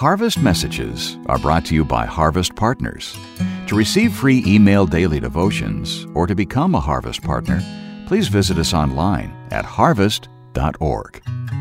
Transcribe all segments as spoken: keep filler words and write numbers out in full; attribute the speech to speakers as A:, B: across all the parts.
A: Harvest Messages are brought to you by Harvest Partners. To receive free email daily devotions or to become a Harvest Partner, please visit us online at harvest dot org.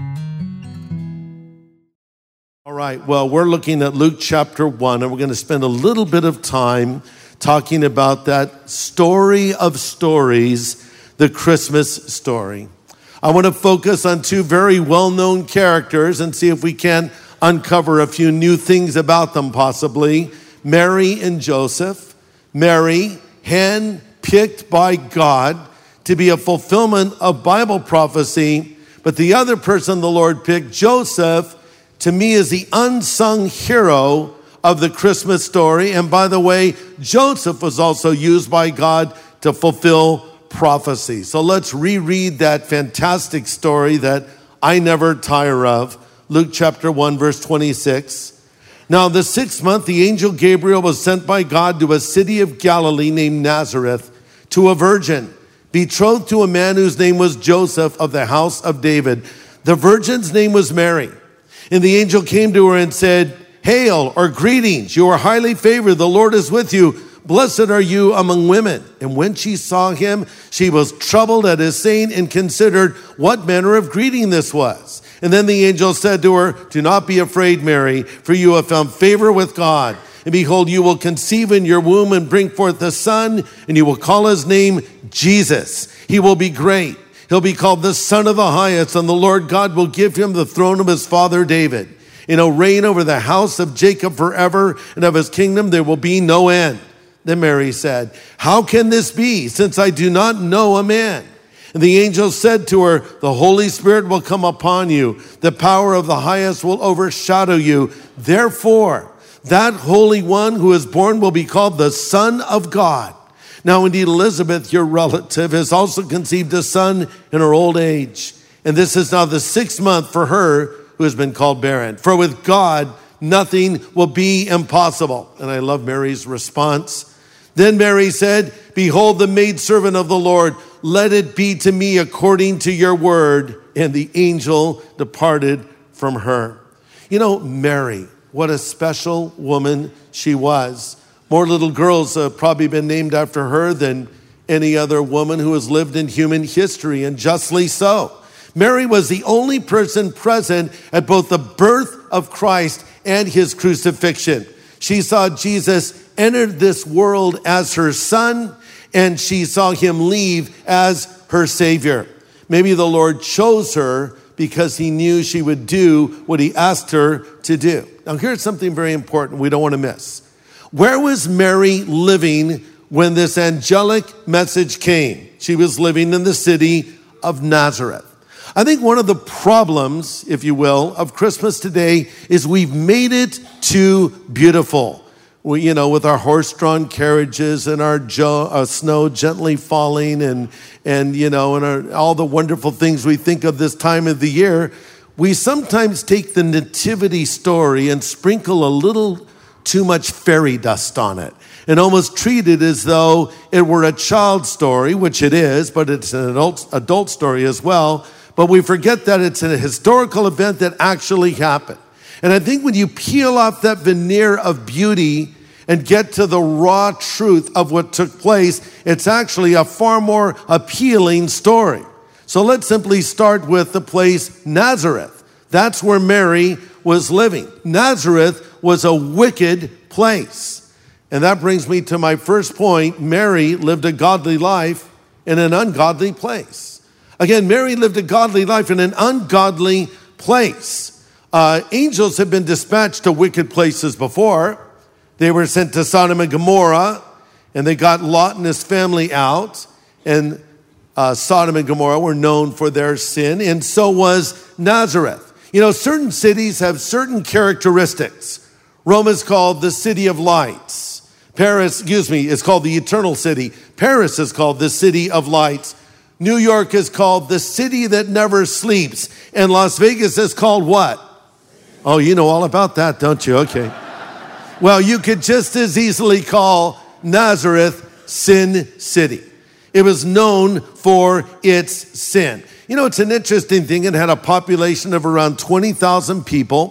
B: All right, well, we're looking at Luke chapter one, and we're going to spend a little bit of time talking about that story of stories, the Christmas story. I want to focus on two very well-known characters and see if we can uncover a few new things about them possibly. Mary and Joseph. Mary, hand-picked by God to be a fulfillment of Bible prophecy, but the other person the Lord picked, Joseph, to me is the unsung hero of the Christmas story. And by the way, Joseph was also used by God to fulfill prophecy. So let's reread that fantastic story that I never tire of. Luke chapter one, verse twenty-six. Now, the sixth month, the angel Gabriel was sent by God to a city of Galilee named Nazareth to a virgin, betrothed to a man whose name was Joseph of the house of David. The virgin's name was Mary. And the angel came to her and said, "Hail," or greetings, "you are highly favored. The Lord is with you. Blessed are you among women." And when she saw him, she was troubled at his saying and considered what manner of greeting this was. And then the angel said to her, "Do not be afraid, Mary, for you have found favor with God. And behold, you will conceive in your womb and bring forth a son, and you will call his name Jesus. He will be great. He'll be called the Son of the Highest, and the Lord God will give him the throne of his father David. And he'll reign over the house of Jacob forever, and of his kingdom there will be no end." Then Mary said, "How can this be, since I do not know a man?" And the angel said to her, "The Holy Spirit will come upon you. The power of the highest will overshadow you. Therefore, that Holy One who is born will be called the Son of God. Now, indeed, Elizabeth, your relative, has also conceived a son in her old age. And this is now the sixth month for her who has been called barren. For with God, nothing will be impossible." And I love Mary's response. Then Mary said, "Behold, the maidservant of the Lord, let it be to me according to your word." And the angel departed from her. You know, Mary, what a special woman she was. More little girls have probably been named after her than any other woman who has lived in human history, and justly so. Mary was the only person present at both the birth of Christ and his crucifixion. She saw Jesus enter this world as her son, and she saw him leave as her Savior. Maybe the Lord chose her because he knew she would do what he asked her to do. Now, here's something very important we don't want to miss. Where was Mary living when this angelic message came? She was living in the city of Nazareth. I think one of the problems, if you will, of Christmas today is we've made it too beautiful. We, you know, with our horse-drawn carriages and our jo- uh, snow gently falling and, and you know, and our, all the wonderful things we think of this time of the year, we sometimes take the nativity story and sprinkle a little too much fairy dust on it and almost treat it as though it were a child story, which it is, but it's an adult, adult story as well. But we forget that it's a historical event that actually happened. And I think when you peel off that veneer of beauty and get to the raw truth of what took place, it's actually a far more appealing story. So let's simply start with the place Nazareth. That's where Mary was living. Nazareth was a wicked place. And that brings me to my first point. Mary lived a godly life in an ungodly place. Again, Mary lived a godly life in an ungodly place. Uh, angels had been dispatched to wicked places before. They were sent to Sodom and Gomorrah, and they got Lot and his family out. And uh, Sodom and Gomorrah were known for their sin, and so was Nazareth. You know, certain cities have certain characteristics. Rome is called the city of lights. Paris, excuse me, is called the eternal city. Paris is called the city of lights. New York is called the city that never sleeps. And Las Vegas is called what? Oh, you know all about that, don't you? Okay. Well, you could just as easily call Nazareth Sin City. It was known for its sin. You know, it's an interesting thing. It had a population of around twenty thousand people.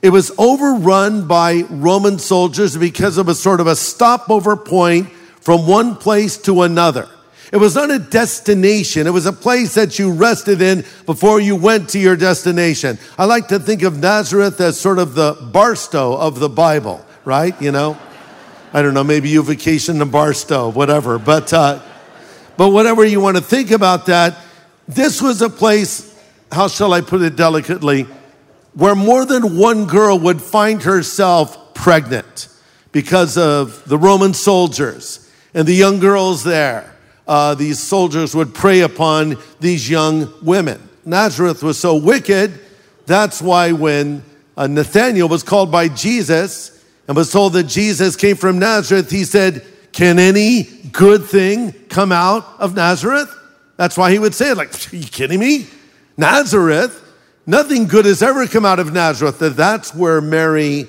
B: It was overrun by Roman soldiers because it was sort of a stopover point from one place to another. It was not a destination. It was a place that you rested in before you went to your destination. I like to think of Nazareth as sort of the Barstow of the Bible, right? You know, I don't know, maybe you vacation to Barstow, whatever. But, uh, but whatever you want to think about that, this was a place, how shall I put it delicately, where more than one girl would find herself pregnant because of the Roman soldiers and the young girls there. Uh, these soldiers would prey upon these young women. Nazareth was so wicked, that's why when uh, Nathanael was called by Jesus and was told that Jesus came from Nazareth, he said, "Can any good thing come out of Nazareth?" That's why he would say it, like, "Are you kidding me? Nazareth? Nothing good has ever come out of Nazareth." That's where Mary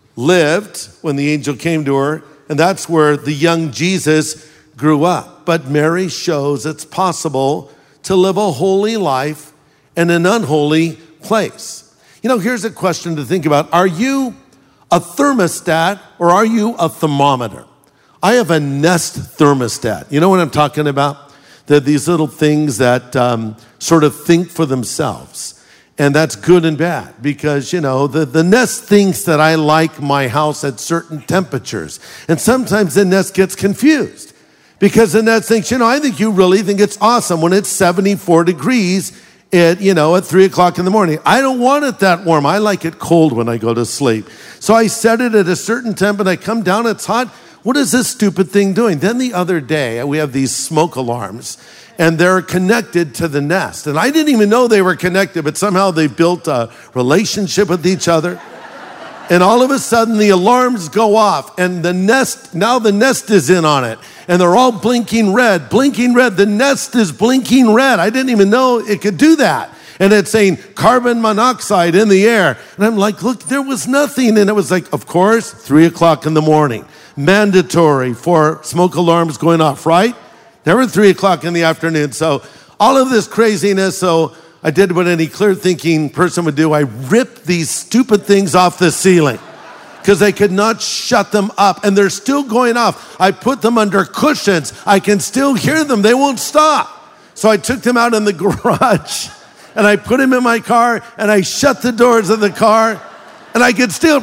B: lived when the angel came to her, and that's where the young Jesus grew up. But Mary shows it's possible to live a holy life in an unholy place. You know, here's a question to think about. Are you a thermostat or are you a thermometer? I have a Nest thermostat. You know what I'm talking about? They're these little things that um, sort of think for themselves. And that's good and bad because, you know, the, the Nest thinks that I like my house at certain temperatures. And sometimes the Nest gets confused because the Nest thinks, you know, I think you really think it's awesome when it's seventy-four degrees at, you know, at three o'clock in the morning. I don't want it that warm. I like it cold when I go to sleep. So I set it at a certain temp and I come down, it's hot. What is this stupid thing doing? Then the other day, we have these smoke alarms. And they're connected to the Nest. And I didn't even know they were connected, but somehow they built a relationship with each other. And all of a sudden the alarms go off and the Nest, now the Nest is in on it. And they're all blinking red, blinking red. The Nest is blinking red. I didn't even know it could do that. And it's saying carbon monoxide in the air. And I'm like, look, there was nothing. And it was like, of course, three o'clock in the morning. Mandatory for smoke alarms going off, right? Never three o'clock in the afternoon. So all of this craziness. So I did what any clear thinking person would do. I ripped these stupid things off the ceiling because I could not shut them up. And they're still going off. I put them under cushions. I can still hear them. They won't stop. So I took them out in the garage and I put them in my car and I shut the doors of the car and I could still,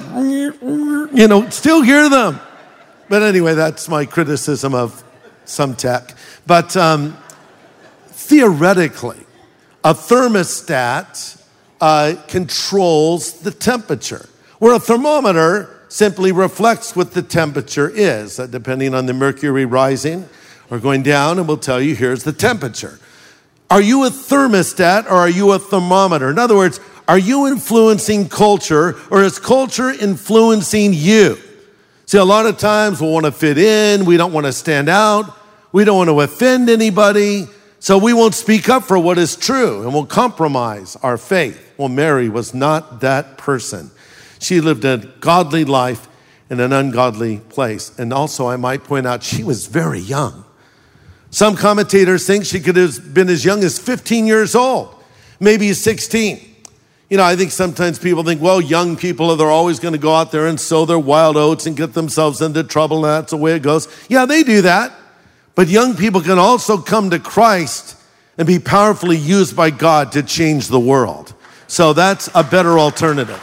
B: you know, still hear them. But anyway, that's my criticism of some tech. But um, theoretically, a thermostat uh, controls the temperature, where a thermometer simply reflects what the temperature is, uh, depending on the mercury rising or going down, and will tell you here's the temperature. Are you a thermostat or are you a thermometer? In other words, are you influencing culture or is culture influencing you? See, a lot of times we want to fit in, we don't want to stand out, we don't want to offend anybody, so we won't speak up for what is true and we'll compromise our faith. Well, Mary was not that person. She lived a godly life in an ungodly place. And also, I might point out, she was very young. Some commentators think she could have been as young as fifteen years old, maybe sixteen. You know, I think sometimes people think, well, young people, they're always going to go out there and sow their wild oats and get themselves into trouble, and that's the way it goes. Yeah, they do that. But young people can also come to Christ and be powerfully used by God to change the world. So that's a better alternative.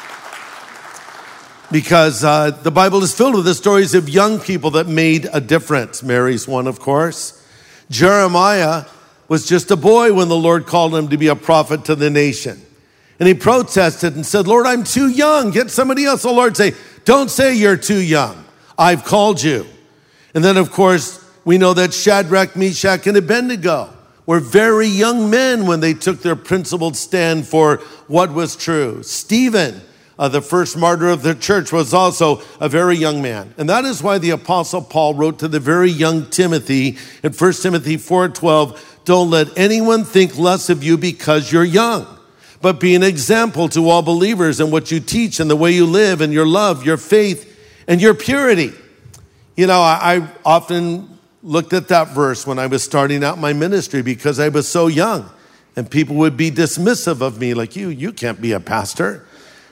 B: Because uh, the Bible is filled with the stories of young people that made a difference. Mary's one, of course. Jeremiah was just a boy when the Lord called him to be a prophet to the nation. And he protested and said, Lord, I'm too young. Get somebody else. The Lord say, don't say you're too young. I've called you. And then, of course, we know that Shadrach, Meshach, and Abednego were very young men when they took their principled stand for what was true. Stephen, uh, the first martyr of the church, was also a very young man. And that is why the Apostle Paul wrote to the very young Timothy in First Timothy four twelve, don't let anyone think less of you because you're young, but be an example to all believers in what you teach and the way you live and your love, your faith, and your purity. You know, I, I often looked at that verse when I was starting out my ministry because I was so young and people would be dismissive of me like, you, you can't be a pastor.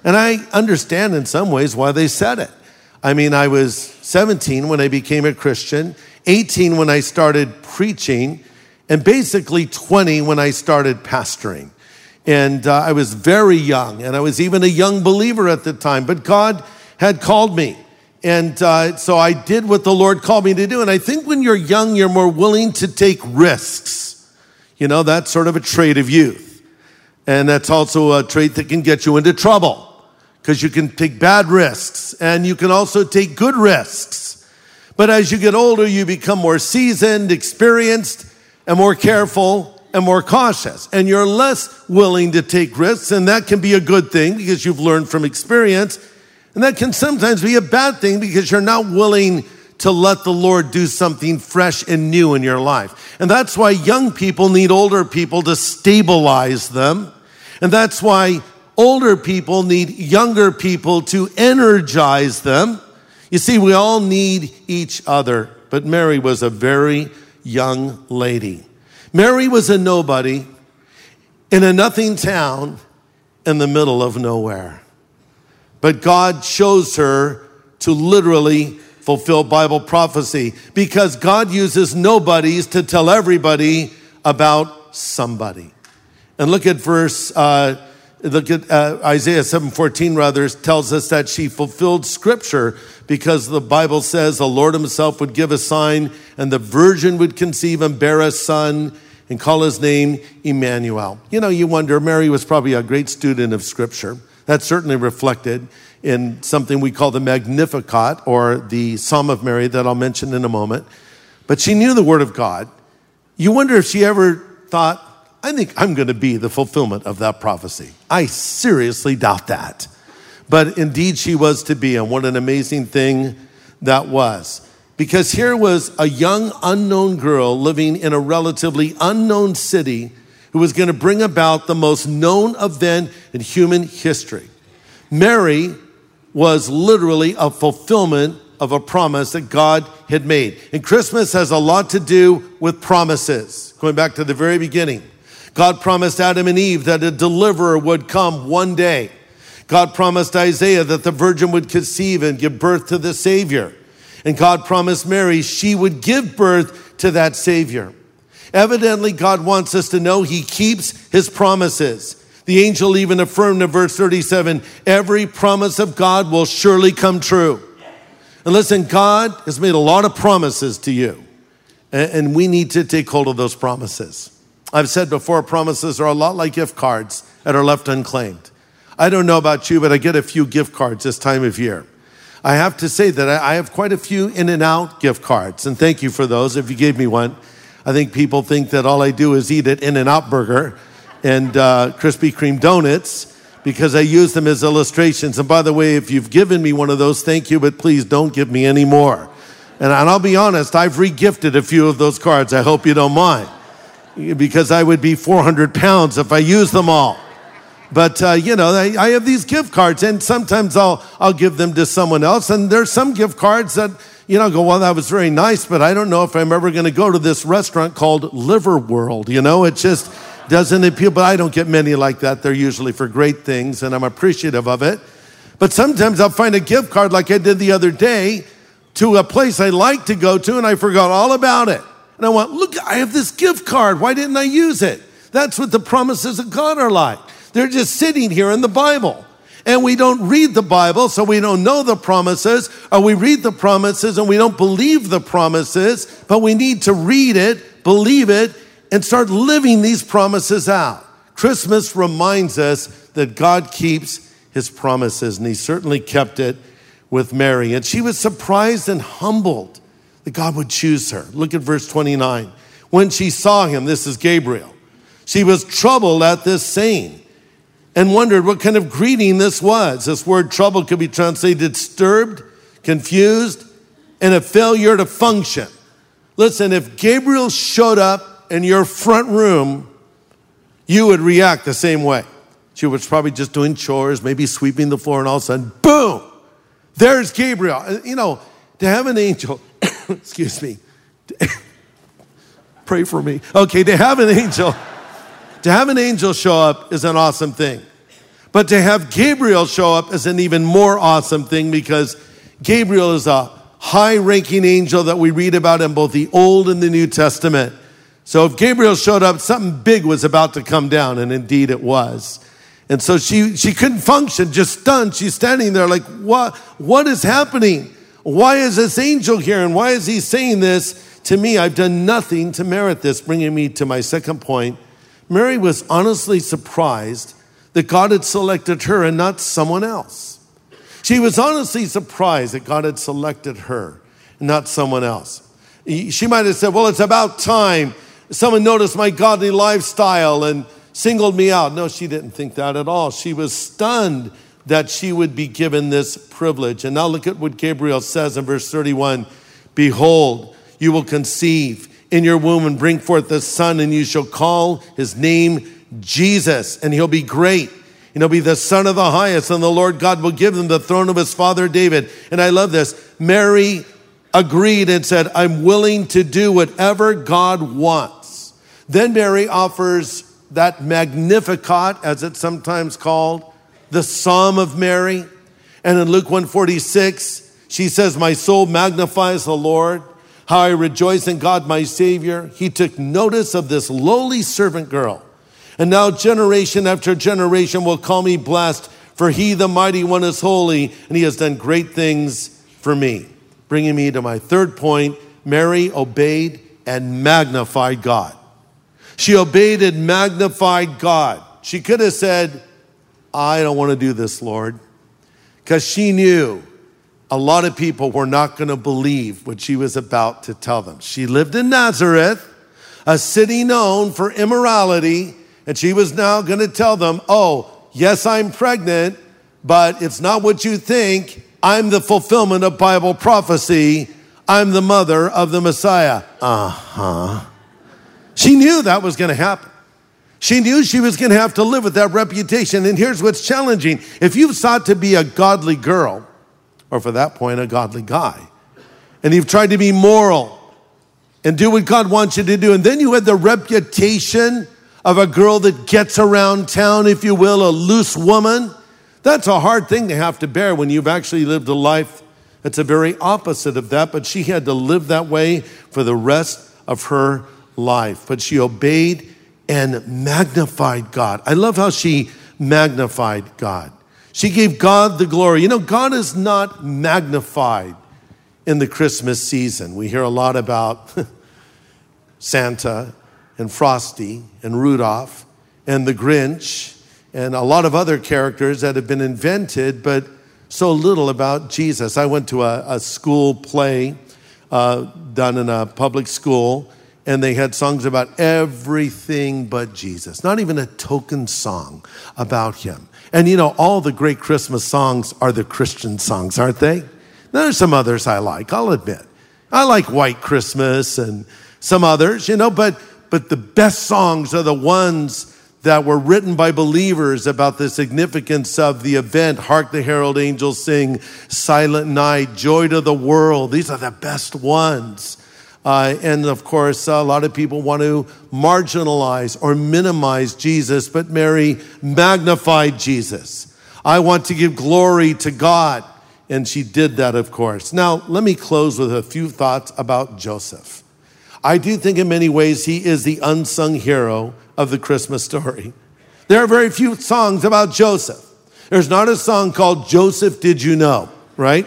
B: And I understand in some ways why they said it. I mean, I was seventeen when I became a Christian, eighteen when I started preaching, and basically twenty when I started pastoring. And uh, I was very young, and I was even a young believer at the time, but God had called me. And uh, so I did what the Lord called me to do. And I think when you're young, you're more willing to take risks. You know, that's sort of a trait of youth. And that's also a trait that can get you into trouble, because you can take bad risks and you can also take good risks. But as you get older, you become more seasoned, experienced, and more careful and more cautious. And you're less willing to take risks, and that can be a good thing because you've learned from experience. And that can sometimes be a bad thing because you're not willing to let the Lord do something fresh and new in your life. And that's why young people need older people to stabilize them. And that's why older people need younger people to energize them. You see, we all need each other. But Mary was a very young lady. Mary was a nobody in a nothing town in the middle of nowhere. But God chose her to literally fulfill Bible prophecy, because God uses nobodies to tell everybody about somebody. And look at verse, uh, look at uh, Isaiah seven fourteen rather, tells us that she fulfilled scripture, because the Bible says the Lord himself would give a sign, and the virgin would conceive and bear a son and call his name Emmanuel. You know, you wonder, Mary was probably a great student of scripture. That's certainly reflected in something we call the Magnificat, or the Psalm of Mary, that I'll mention in a moment. But she knew the word of God. You wonder if she ever thought, I think I'm going to be the fulfillment of that prophecy. I seriously doubt that. But indeed she was to be, and what an amazing thing that was. Because here was a young unknown girl living in a relatively unknown city who was going to bring about the most known event in human history. Mary was literally a fulfillment of a promise that God had made. And Christmas has a lot to do with promises. Going back to the very beginning, God promised Adam and Eve that a deliverer would come one day. God promised Isaiah that the virgin would conceive and give birth to the Savior. And God promised Mary she would give birth to that Savior. Evidently, God wants us to know he keeps his promises. The angel even affirmed in verse thirty-seven, every promise of God will surely come true. And listen, God has made a lot of promises to you, and we need to take hold of those promises. I've said before, promises are a lot like gift cards that are left unclaimed. I don't know about you, but I get a few gift cards this time of year. I have to say that I have quite a few In-N-Out gift cards, and thank you for those if you gave me one. I think people think that all I do is eat at In-N-Out Burger and uh, Krispy Kreme donuts, because I use them as illustrations. And by the way, if you've given me one of those, thank you, but please don't give me any more. And, and I'll be honest, I've re-gifted a few of those cards. I hope you don't mind, because I would be four hundred pounds if I used them all. But, uh, you know, I, I have these gift cards, and sometimes I'll I'll give them to someone else. And there's some gift cards that, you know, go, well, that was very nice, but I don't know if I'm ever going to go to this restaurant called Liver World. You know, it just doesn't appeal. But I don't get many like that. They're usually for great things, and I'm appreciative of it. But sometimes I'll find a gift card like I did the other day to a place I like to go to, and I forgot all about it. And I went, look, I have this gift card. Why didn't I use it? That's what the promises of God are like. They're just sitting here in the Bible. And we don't read the Bible, so we don't know the promises, or we read the promises and we don't believe the promises, but we need to read it, believe it, and start living these promises out. Christmas reminds us that God keeps his promises, and he certainly kept it with Mary. And she was surprised and humbled that God would choose her. Look at verse twenty-nine. When she saw him, this is Gabriel, she was troubled at this saying, and wondered what kind of greeting this was. This word trouble could be translated disturbed, confused, and a failure to function. Listen, if Gabriel showed up in your front room, you would react the same way. She was probably just doing chores, maybe sweeping the floor, and all of a sudden, boom, there's Gabriel. You know, to have an angel, excuse me, pray for me. Okay, to have an angel, to have an angel show up is an awesome thing. But to have Gabriel show up is an even more awesome thing, because Gabriel is a high-ranking angel that we read about in both the Old and the New Testament. So if Gabriel showed up, something big was about to come down, and indeed it was. And so she, she couldn't function, just stunned. She's standing there like, what, what is happening? Why is this angel here, and why is he saying this to me? I've done nothing to merit this, bringing me to my second point. Mary was honestly surprised that God had selected her and not someone else. She was honestly surprised that God had selected her and not someone else. She might have said, well, it's about time someone noticed my godly lifestyle and singled me out. No, she didn't think that at all. She was stunned that she would be given this privilege. And now look at what Gabriel says in verse thirty-one. Behold, you will conceive in your womb and bring forth a son, and you shall call his name Jesus, and he'll be great. And he'll be the Son of the Highest, and the Lord God will give him the throne of his father David. And I love this. Mary agreed and said, I'm willing to do whatever God wants. Then Mary offers that Magnificat, as it's sometimes called, the Psalm of Mary. And in Luke one forty-six, she says, my soul magnifies the Lord, how I rejoice in God my Savior. He took notice of this lowly servant girl. And now generation after generation will call me blessed, for he, the mighty one, is holy, and he has done great things for me. Bringing me to my third point, Mary obeyed and magnified God. She obeyed and magnified God. She could have said, I don't want to do this, Lord, because she knew a lot of people were not going to believe what she was about to tell them. She lived in Nazareth, a city known for immorality, and she was now going to tell them, oh, yes, I'm pregnant, but it's not what you think. I'm the fulfillment of Bible prophecy. I'm the mother of the Messiah. Uh-huh. She knew that was going to happen. She knew she was going to have to live with that reputation. And here's what's challenging. If you've sought to be a godly girl, or for that point, a godly guy, and you've tried to be moral and do what God wants you to do, and then you had the reputation of a girl that gets around town, if you will, a loose woman, that's a hard thing to have to bear when you've actually lived a life that's a very opposite of that. But she had to live that way for the rest of her life. But she obeyed and magnified God. I love how she magnified God. She gave God the glory. You know, God is not magnified in the Christmas season. We hear a lot about Santa and Frosty and Rudolph and the Grinch and a lot of other characters that have been invented, but so little about Jesus. I went to a, a school play uh, done in a public school, and they had songs about everything but Jesus. Not even a token song about him. And you know, all the great Christmas songs are the Christian songs, aren't they? There's some others I like, I'll admit. I like White Christmas and some others, you know, but But the best songs are the ones that were written by believers about the significance of the event. Hark the Herald Angels Sing, Silent Night, Joy to the World. These are the best ones. Uh, and of course, a lot of people want to marginalize or minimize Jesus, but Mary magnified Jesus. I want to give glory to God. And she did that, of course. Now, let me close with a few thoughts about Joseph. I do think in many ways he is the unsung hero of the Christmas story. There are very few songs about Joseph. There's not a song called Joseph, Did You Know, right?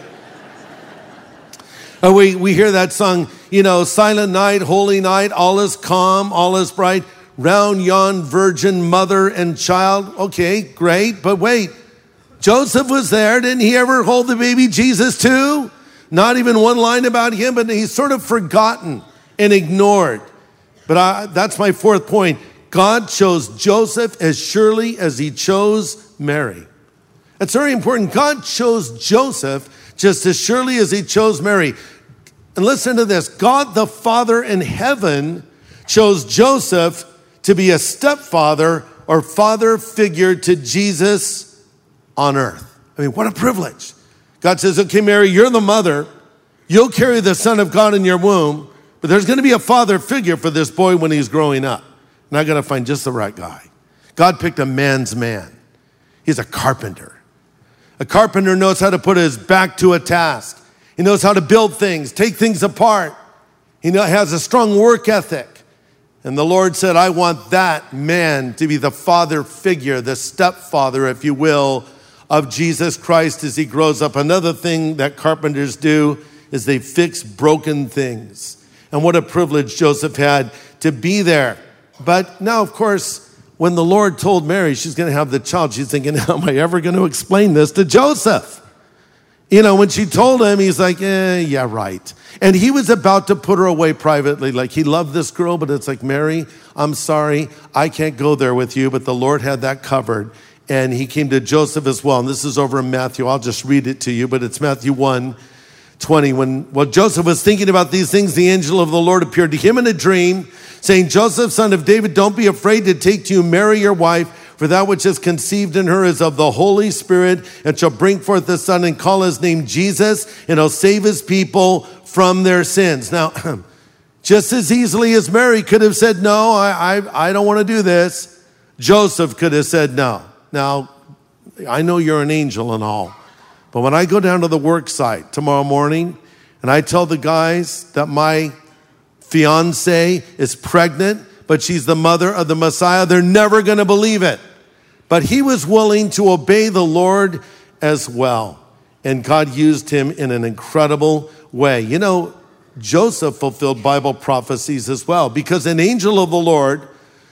B: And we, we hear that song, you know, Silent Night, Holy Night, all is calm, all is bright, round yon virgin mother and child. Okay, great, but wait, Joseph was there. Didn't he ever hold the baby Jesus too? Not even one line about him, but he's sort of forgotten and ignored. But I, that's my fourth point. God chose Joseph as surely as he chose Mary. It's very important. God chose Joseph just as surely as he chose Mary. And listen to this. God the Father in heaven chose Joseph to be a stepfather or father figure to Jesus on earth. I mean, what a privilege. God says, okay, Mary, you're the mother. You'll carry the Son of God in your womb. But there's going to be a father figure for this boy when he's growing up. And I got to find just the right guy. God picked a man's man. He's a carpenter. A carpenter knows how to put his back to a task. He knows how to build things, take things apart. He has a strong work ethic. And the Lord said, I want that man to be the father figure, the stepfather, if you will, of Jesus Christ as he grows up. Another thing that carpenters do is they fix broken things. And what a privilege Joseph had to be there. But now, of course, when the Lord told Mary she's going to have the child, she's thinking, how am I ever going to explain this to Joseph? You know, when she told him, he's like, eh, yeah, right. And he was about to put her away privately. Like, he loved this girl, but it's like, Mary, I'm sorry, I can't go there with you. But the Lord had that covered. And he came to Joseph as well. And this is over in Matthew. I'll just read it to you, but it's Matthew one twenty. When while Joseph was thinking about these things, the angel of the Lord appeared to him in a dream, saying, Joseph, son of David, don't be afraid to take to you Mary, your wife, for that which is conceived in her is of the Holy Spirit, and shall bring forth a son and call his name Jesus, and he'll save his people from their sins. Now, just as easily as Mary could have said, no, I, I, I don't want to do this, Joseph could have said no. Now, I know you're an angel and all, but when I go down to the work site tomorrow morning, and I tell the guys that my fiance is pregnant, but she's the mother of the Messiah, they're never going to believe it. But he was willing to obey the Lord as well. And God used him in an incredible way. You know, Joseph fulfilled Bible prophecies as well, because an angel of the Lord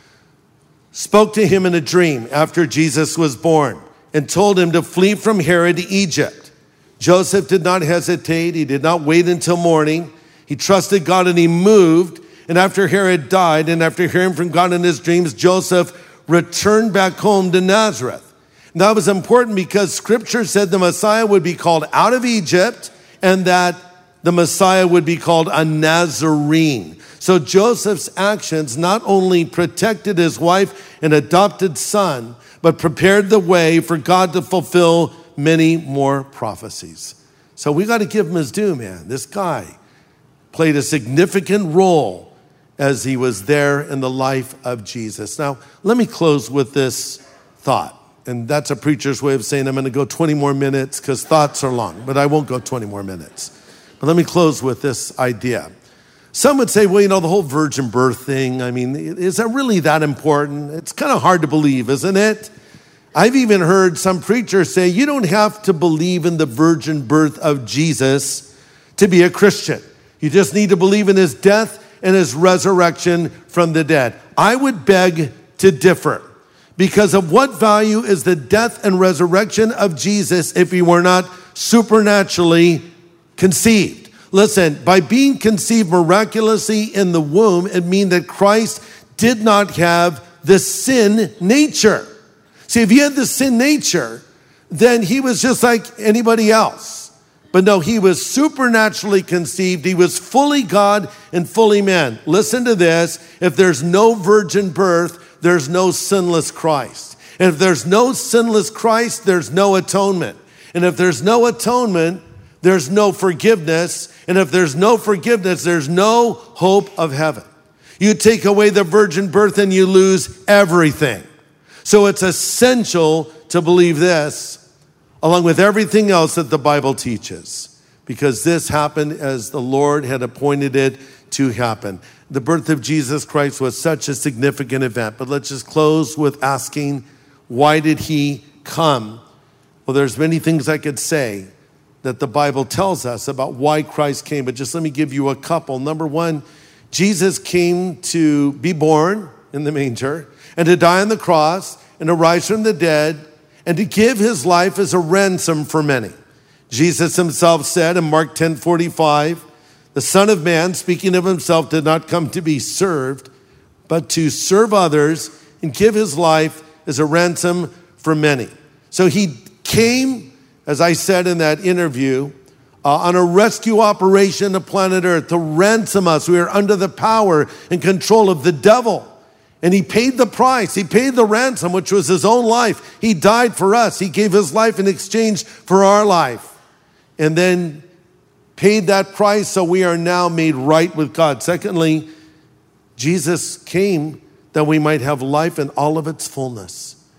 B: spoke to him in a dream after Jesus was born and told him to flee from Herod to Egypt. Joseph did not hesitate. He did not wait until morning. He trusted God and he moved. And after Herod died, and after hearing from God in his dreams, Joseph returned back home to Nazareth. And that was important because Scripture said the Messiah would be called out of Egypt and that the Messiah would be called a Nazarene. So Joseph's actions not only protected his wife and adopted son, but prepared the way for God to fulfill many more prophecies. So we got to give him his due, man. This guy played a significant role as he was there in the life of Jesus. Now, let me close with this thought. And that's a preacher's way of saying I'm going to go twenty more minutes because thoughts are long, but I won't go twenty more minutes. But let me close with this idea. Some would say, well, you know, the whole virgin birth thing, I mean, is that really that important? It's kind of hard to believe, isn't it? I've even heard some preachers say you don't have to believe in the virgin birth of Jesus to be a Christian. You just need to believe in his death and his resurrection from the dead. I would beg to differ, because of what value is the death and resurrection of Jesus if he were not supernaturally conceived? Listen, by being conceived miraculously in the womb, it means that Christ did not have the sin nature. See, if he had the sin nature, then he was just like anybody else. But no, he was supernaturally conceived. He was fully God and fully man. Listen to this. If there's no virgin birth, there's no sinless Christ. And if there's no sinless Christ, there's no atonement. And if there's no atonement, there's no forgiveness. And if there's no forgiveness, there's no hope of heaven. You take away the virgin birth and you lose everything. So it's essential to believe this, along with everything else that the Bible teaches, because this happened as the Lord had appointed it to happen. The birth of Jesus Christ was such a significant event. But let's just close with asking, why did he come? Well, there's many things I could say that the Bible tells us about why Christ came, but just let me give you a couple. Number one, Jesus came to be born in the manger and to die on the cross and to rise from the dead and to give his life as a ransom for many. Jesus himself said in Mark ten forty-five, the Son of Man, speaking of himself, did not come to be served, but to serve others and give his life as a ransom for many. So he came, as I said in that interview, uh, on a rescue operation to planet Earth to ransom us. We are under the power and control of the devil. And he paid the price. He paid the ransom, which was his own life. He died for us. He gave his life in exchange for our life. And then paid that price so we are now made right with God. Secondly, Jesus came that we might have life in all of its fullness.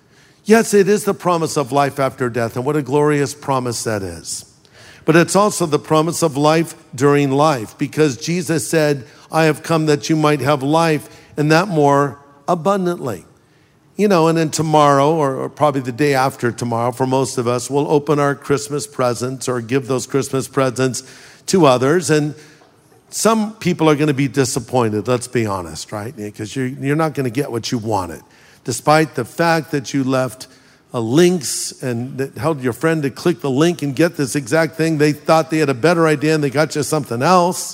B: Yes, it is the promise of life after death, and what a glorious promise that is. But it's also the promise of life during life, because Jesus said, I have come that you might have life, and that more abundantly. You know, and then tomorrow, or, or probably the day after tomorrow, for most of us, we'll open our Christmas presents or give those Christmas presents to others. And some people are going to be disappointed, let's be honest, right? Because you're, you're not going to get what you wanted. Despite the fact that you left uh, links and that held your friend to click the link and get this exact thing, they thought they had a better idea and they got you something else.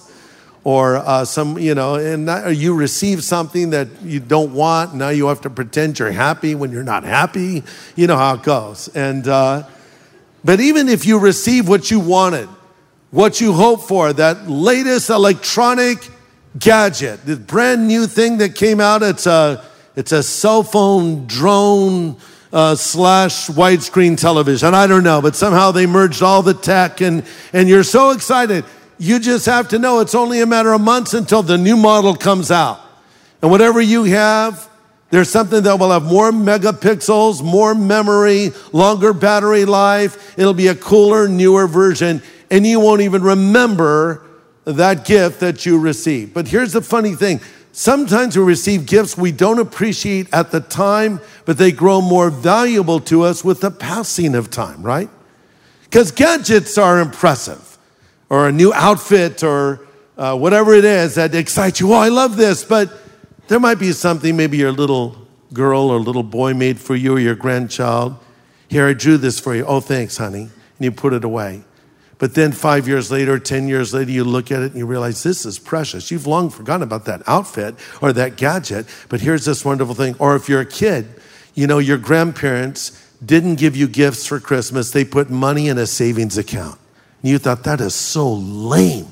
B: Or uh, some, you know, and not, or you receive something that you don't want. Now you have to pretend you're happy when you're not happy. You know how it goes. And uh, but even if you receive what you wanted, what you hope for, that latest electronic gadget, the brand new thing that came out, it's a it's a cell phone drone uh, slash widescreen television. I don't know, but somehow they merged all the tech, and and you're so excited. You just have to know it's only a matter of months until the new model comes out. And whatever you have, there's something that will have more megapixels, more memory, longer battery life. It'll be a cooler, newer version, and you won't even remember that gift that you received. But here's the funny thing. Sometimes we receive gifts we don't appreciate at the time, but they grow more valuable to us with the passing of time, right? Because gadgets are impressive. Or a new outfit, or uh, whatever it is that excites you. Oh, I love this. But there might be something maybe your little girl or little boy made for you, or your grandchild. Here, I drew this for you. Oh, thanks, honey. And you put it away. But then five years later, ten years later, you look at it and you realize this is precious. You've long forgotten about that outfit or that gadget. But here's this wonderful thing. Or if you're a kid, you know, your grandparents didn't give you gifts for Christmas. They put money in a savings account. You thought, that is so lame.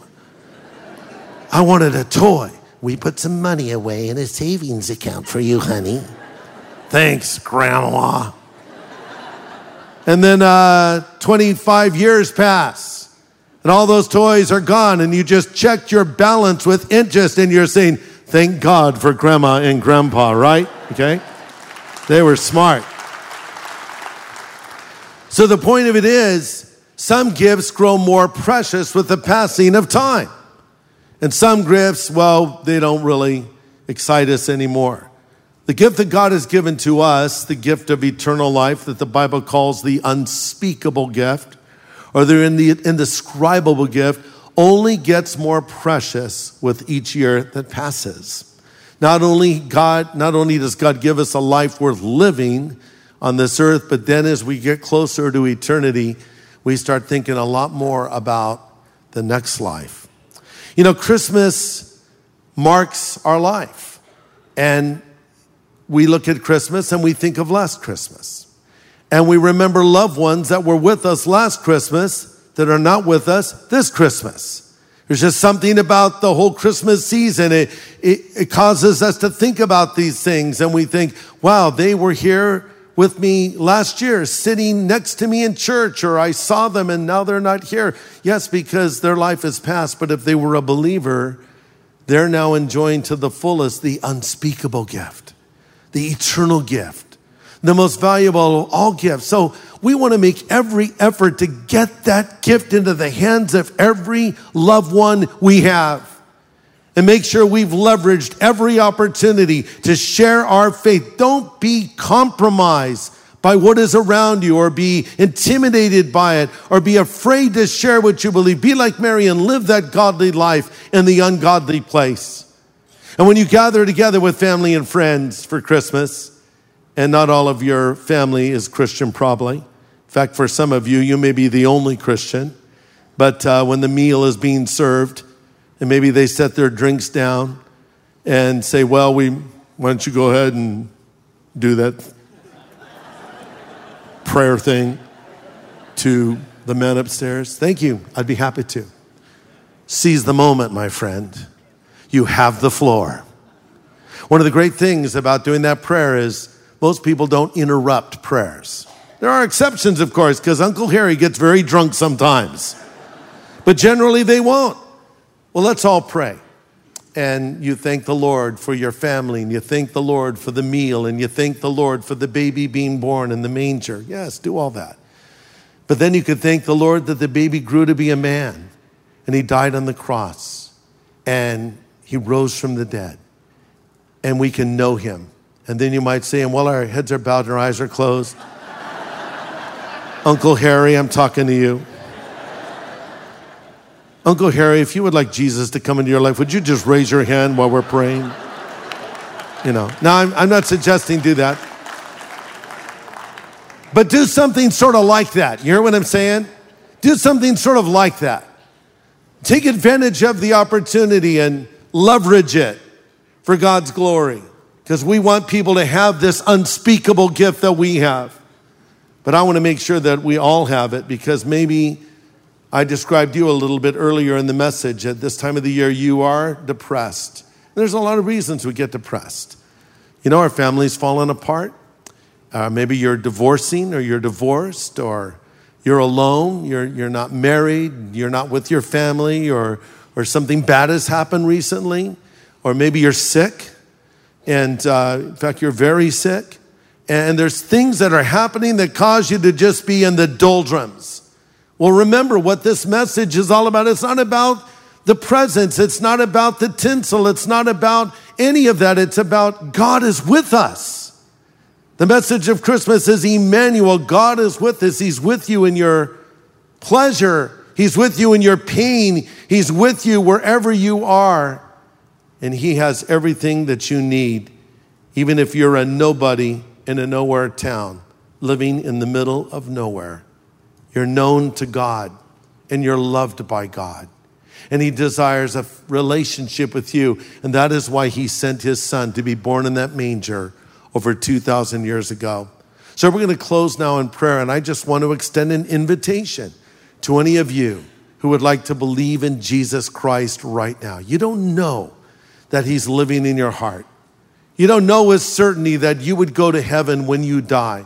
B: I wanted a toy. We put some money away in a savings account for you, honey. Thanks, Grandma. And then uh, twenty-five years pass, and all those toys are gone, and you just checked your balance with interest, and you're saying, thank God for Grandma and Grandpa, right? Okay? They were smart. So the point of it is, some gifts grow more precious with the passing of time. And some gifts, well, they don't really excite us anymore. The gift that God has given to us, the gift of eternal life that the Bible calls the unspeakable gift, or the indescribable gift, only gets more precious with each year that passes. Not only God, not only does God give us a life worth living on this earth, but then as we get closer to eternity, we start thinking a lot more about the next life. You know, Christmas marks our life. And we look at Christmas and we think of last Christmas. And we remember loved ones that were with us last Christmas that are not with us this Christmas. There's just something about the whole Christmas season. It, it, it causes us to think about these things. And we think, wow, they were here with me last year, sitting next to me in church, or I saw them and now they're not here. Yes, because their life is past, but if they were a believer, they're now enjoying to the fullest the unspeakable gift, the eternal gift, the most valuable of all gifts. So we want to make every effort to get that gift into the hands of every loved one we have. And make sure we've leveraged every opportunity to share our faith. Don't be compromised by what is around you, or be intimidated by it, or be afraid to share what you believe. Be like Mary and live that godly life in the ungodly place. And when you gather together with family and friends for Christmas, and not all of your family is Christian probably. In fact, for some of you, you may be the only Christian. But uh, when the meal is being served, and maybe they set their drinks down and say, well, we why don't you go ahead and do that prayer thing to the men upstairs? Thank you. I'd be happy to. Seize the moment, my friend. You have the floor. One of the great things about doing that prayer is most people don't interrupt prayers. There are exceptions, of course, because Uncle Harry gets very drunk sometimes. But generally they won't. Well, let's all pray. and you thank the Lord for your family, and you thank the Lord for the meal, and you thank the Lord for the baby being born in the manger. Yes, do all that. But then you could thank the Lord that the baby grew to be a man, and he died on the cross, and he rose from the dead, and we can know him. And then you might say, and while our heads are bowed and our eyes are closed, Uncle Harry, I'm talking to you. Uncle Harry, if you would like Jesus to come into your life, would you just raise your hand while we're praying? You know, now I'm, I'm not suggesting do that. But do something sort of like that. You hear what I'm saying? Do something sort of like that. Take advantage of the opportunity and leverage it for God's glory. Because we want people to have this unspeakable gift that we have. But I want to make sure that we all have it, because maybe I described you a little bit earlier in the message. At this time of the year, you are depressed. There's a lot of reasons we get depressed. You know, our family's fallen apart. Uh, maybe you're divorcing, or you're divorced, or you're alone. You're you're not married. You're not with your family, or or something bad has happened recently, or maybe you're sick, and uh, in fact, you're very sick. And there's things that are happening that cause you to just be in the doldrums. Well, remember what this message is all about. It's not about the presents. It's not about the tinsel. It's not about any of that. It's about God is with us. The message of Christmas is Emmanuel. God is with us. He's with you in your pleasure. He's with you in your pain. He's with you wherever you are. And he has everything that you need, even if you're a nobody in a nowhere town, living in the middle of nowhere. You're known to God, and you're loved by God. And he desires a relationship with you. And that is why he sent his son to be born in that manger over two thousand years ago. So we're going to close now in prayer. And I just want to extend an invitation to any of you who would like to believe in Jesus Christ right now. You don't know that he's living in your heart. You don't know with certainty that you would go to heaven when you die.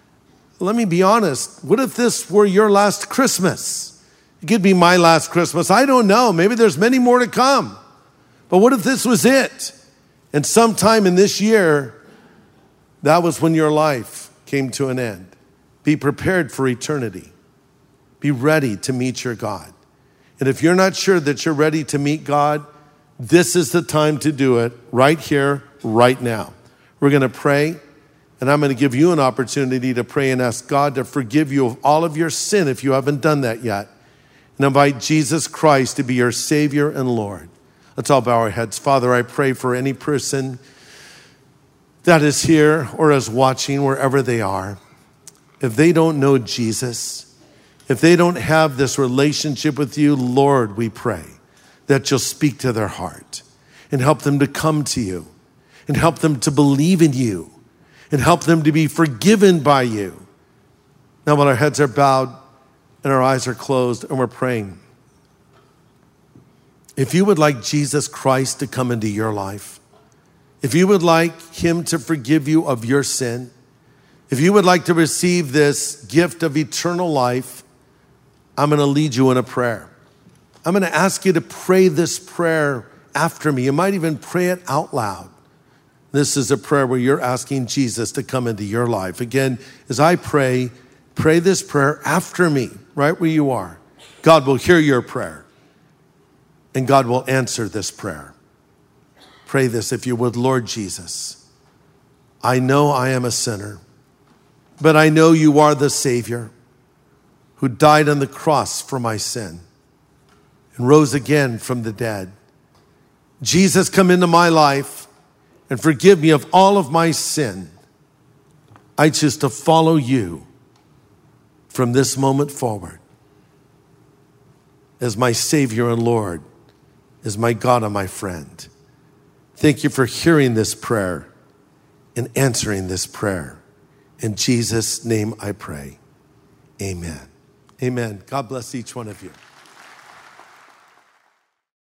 B: Let me be honest. What if this were your last Christmas? It could be my last Christmas. I don't know. Maybe there's many more to come. But what if this was it? And sometime in this year, that was when your life came to an end. Be prepared for eternity. Be ready to meet your God. And if you're not sure that you're ready to meet God, this is the time to do it right here, right now. We're going to pray, and I'm going to give you an opportunity to pray and ask God to forgive you of all of your sin if you haven't done that yet. And invite Jesus Christ to be your Savior and Lord. Let's all bow our heads. Father, I pray for any person that is here or is watching wherever they are. If they don't know Jesus, if they don't have this relationship with you, Lord, we pray that you'll speak to their heart and help them to come to you and help them to believe in you and help them to be forgiven by you. Now, while our heads are bowed and our eyes are closed and we're praying, if you would like Jesus Christ to come into your life, if you would like him to forgive you of your sin, if you would like to receive this gift of eternal life, I'm going to lead you in a prayer. I'm going to ask you to pray this prayer after me. You might even pray it out loud. This is a prayer where you're asking Jesus to come into your life. Again, as I pray, pray this prayer after me, right where you are. God will hear your prayer, and God will answer this prayer. Pray this if you would. Lord Jesus, I know I am a sinner, but I know you are the Savior who died on the cross for my sin and rose again from the dead. Jesus, come into my life and forgive me of all of my sin. I choose to follow you from this moment forward as my Savior and Lord, as my God and my friend. Thank you for hearing this prayer and answering this prayer. In Jesus' name I pray. Amen. Amen. God bless each one of you.